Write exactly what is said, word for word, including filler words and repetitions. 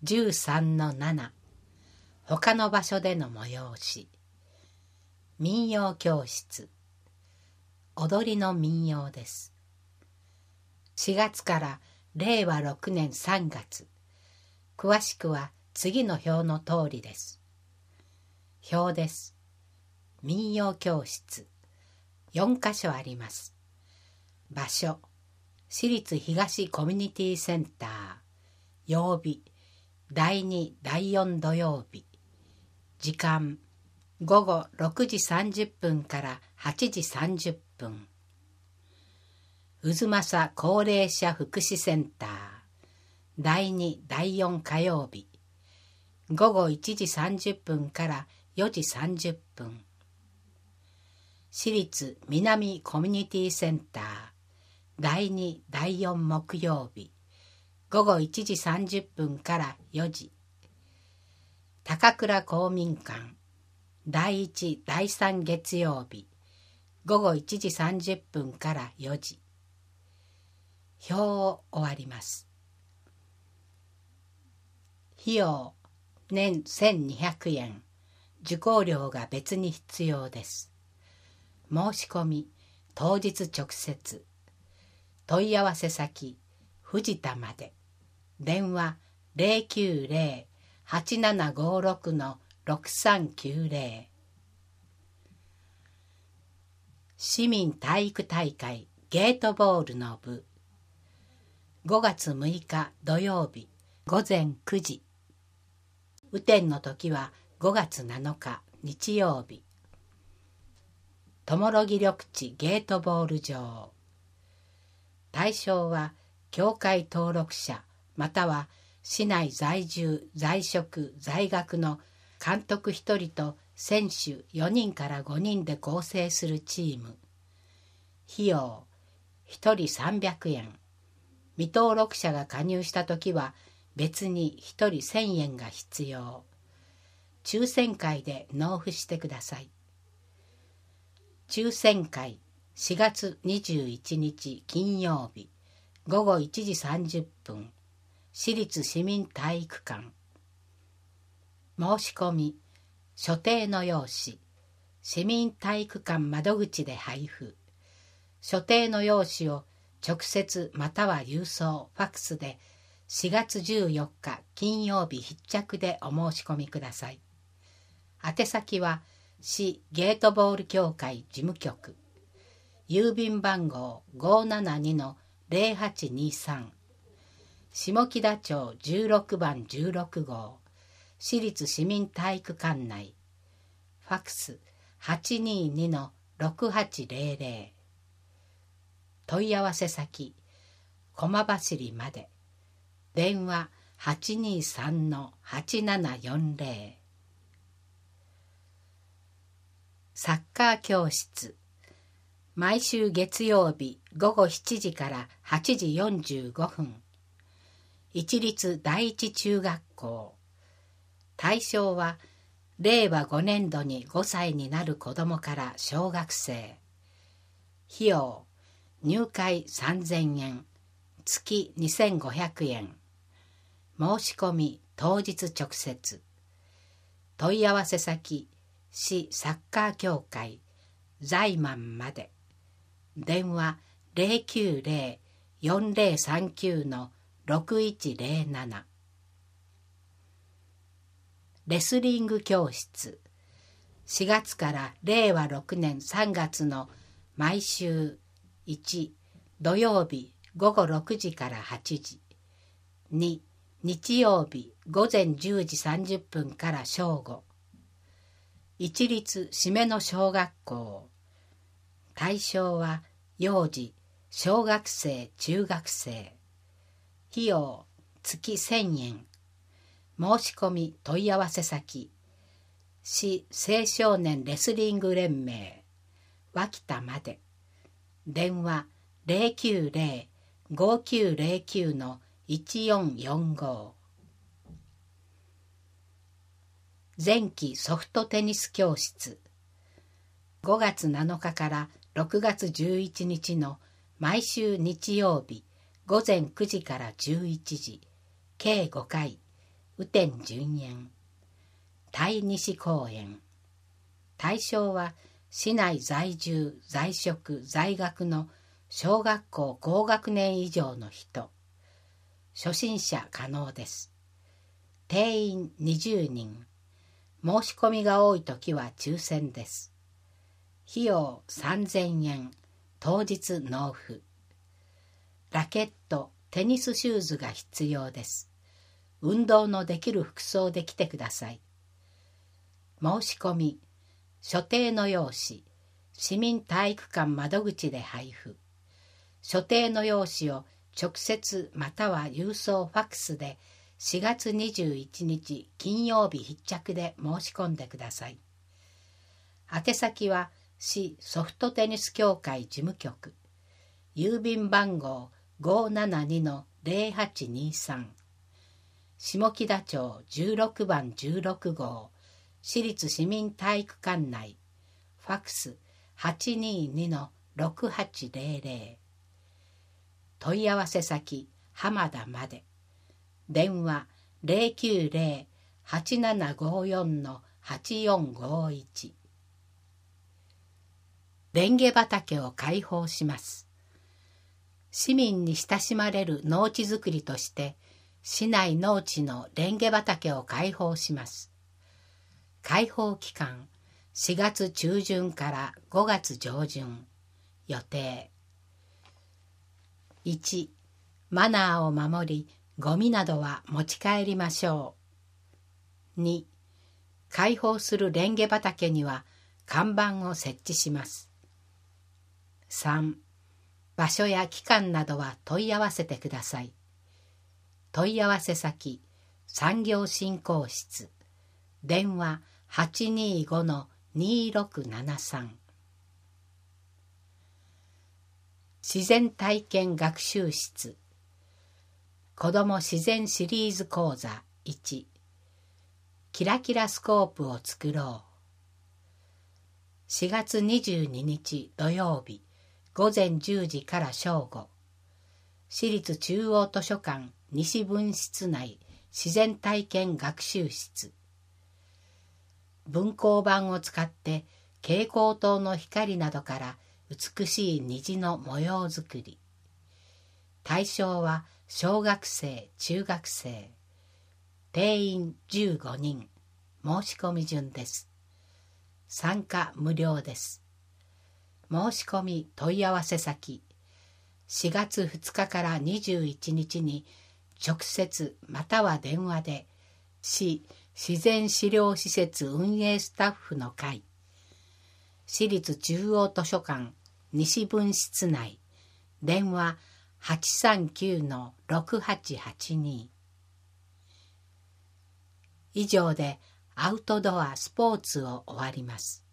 じゅうさんのなな 他の場所での催し。民謡教室。踊りの民謡です。しがつかられいわろくねんさんがつ。詳しくは次の表の通りです。表です。民謡教室。よんかしょあります。場所。私立東コミュニティセンター。曜日。だいに、だいよん土曜日。時間。ごごろくじさんじゅっぷんからはちじさんじゅっぷん。渦政高齢者福祉センター。だいに、だいよん火曜日。ごごいちじさんじゅっぷんからよじさんじゅっぷん。私立南コミュニティセンター。だいに、だいよん木曜日。ごごいちじさんじゅっぷんからよじ。高倉公民館。だいいち、だいさん月曜日。ごごいちじさんじゅっぷんからよじ。表を終わります。費用、年せんにひゃくえん。受講料が別に必要です。申し込み、当日直接。問い合わせ先、藤田まで。電話 ゼロきゅうゼロ はちななごろく ろくさんきゅうゼロ。市民体育大会ゲートボールの部。ごがつむいか土曜日ごぜんくじ。雨天の時はごがつなのか日曜日。友呂木緑地ゲートボール場。対象は協会登録者または市内在住在職在学の監督ひとりと選手よにんからごにんで構成するチーム。費用ひとりさんびゃくえん。未登録者が加入したときは別にひとりせんえんが必要。抽選会で納付してください。抽選会しがつにじゅういちにち金曜日ごごいちじさんじゅっぷん。私立市民体育館。申し込み、所定の用紙、市民体育館窓口で配布。所定の用紙を直接または郵送、ファックスでしがつじゅうよっか金曜日必着でお申し込みください。宛先は市ゲートボール協会事務局。郵便番号 ごーななにのぜろはちにさん。下木田町じゅうろくばんじゅうろくごう。私立市民体育館内。ファックス はちにーにのろくはちぜろぜろ。問い合わせ先、駒走まで。電話 はちにーさんのはちななよんぜろ。サッカー教室。毎週月曜日ごごしちじからはちじよんじゅうごふん。一律第一中学校。対象はれいわごねんどにごさいになる子どもから小学生。費用、入会さんぜんえん、月にせんごひゃくえん。申し込み当日直接。問い合わせ先、市サッカー協会在満まで。電話 ゼロきゅうゼロ よんぜろさんきゅうのろくいちぜろなな。レスリング教室。しがつかられいわろくねんさんがつの毎週いち土曜日ごごろくじからはちじ。に日曜日ごぜんじゅうじさんじゅっぷんから正午。一律締めの小学校。対象は幼児、小学生、中学生。費用月せんえん。申し込み問い合わせ先、市青少年レスリング連盟脇田まで。電話 ゼロきゅうゼロ ごきゅうゼロきゅうのいちよんよんご。前期ソフトテニス教室。ごがつなのかからろくがつじゅういちにちの毎週日曜日ごぜんくじからじゅういちじ、計ごかい。 雨天順延。対西公園。対象は市内在住、在職、在学の小学校高学年以上の人。初心者可能です。定員にじゅうにん。申し込みが多いときは抽選です。費用さんぜんえん。当日納付。ラケット、テニスシューズが必要です。運動のできる服装で来てください。申し込み、所定の用紙、市民体育館窓口で配布。所定の用紙を直接または郵送ファックスでしがつにじゅういちにち金曜日必着で申し込んでください。宛先は市ソフトテニス協会事務局。郵便番号 ごーななにのぜろはちにさん。下北町じゅうろくばんじゅうろくごう。市立市民体育館内。ファックス はちにーにのろくはちぜろぜろ。問い合わせ先浜田まで。電話 ゼロきゅうゼロ はちななごよん はちよんごいち。レンゲ畑を開放します。市民に親しまれる農地づくりとして市内農地のレンゲ畑を開放します。開放期間しがつちゅうじゅんからごがつじょうじゅん。予定。いち. マナーを守り、ゴミなどは持ち帰りましょう。に. 開放するレンゲ畑には看板を設置します。さん. 場所や期間などは問い合わせてください。問い合わせ先、産業振興室。電話 はちにーごのにーろくななさん。自然体験学習室。子ども自然シリーズ講座いち。キラキラスコープを作ろう。しがつにじゅうににち土曜日、ごぜんじゅうじから正午。市立中央図書館西分室内自然体験学習室。文庫版を使って蛍光灯の光などから美しい虹の模様作り。対象は小学生、中学生。定員じゅうごにん。申し込み順です。参加無料です。申し込み問い合わせ先。しがつふつかからにじゅういちにちに直接または電話で市自然資料施設運営スタッフの会。市立中央図書館西分室内。電話 はちさんきゅうのろくはちはちに。以上でアウトドアスポーツを終わります。